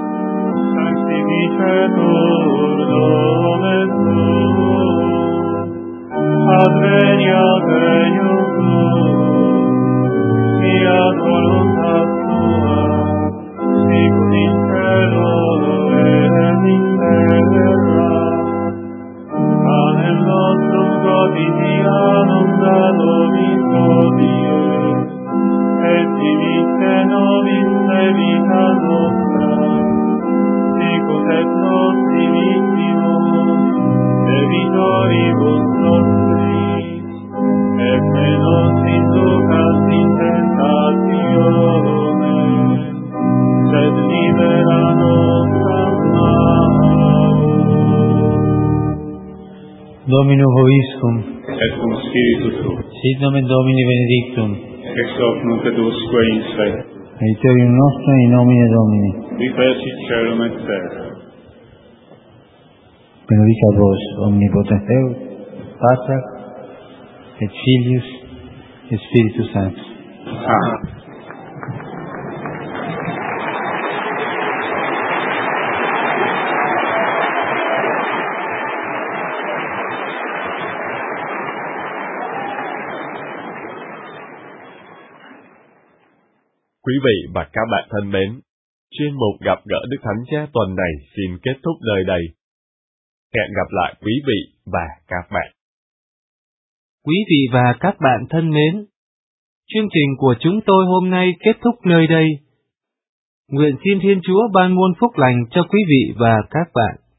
Speaker 5: sanctificetur nomen tuum, adveniat regnum tuum, fiat voluntas tua, sicut in cielo et in terra. Panem nostrum quotidianum da nobis hodie, et dimitte nobis Domino vobiscum, et cum spiritu tuo.
Speaker 6: Sit nomen Domini benedictum,
Speaker 5: Ex hoc nunc et usque in seculum.
Speaker 6: aiuterium nostrum in nomine Domini.
Speaker 5: Qui fecit caelum et terra.
Speaker 6: Benedicat vos omnipotens Deus, Pater et Filius et Spiritus Sanctus.
Speaker 5: Amen.
Speaker 4: Quý vị và các bạn thân mến, chuyên mục Gặp gỡ Đức Thánh Cha tuần này xin kết thúc nơi đây. Hẹn gặp lại quý vị và các bạn.
Speaker 1: Quý vị và các bạn thân mến, chương trình của chúng tôi hôm nay kết thúc nơi đây. Nguyện xin Thiên Chúa ban muôn phúc lành cho quý vị và các bạn.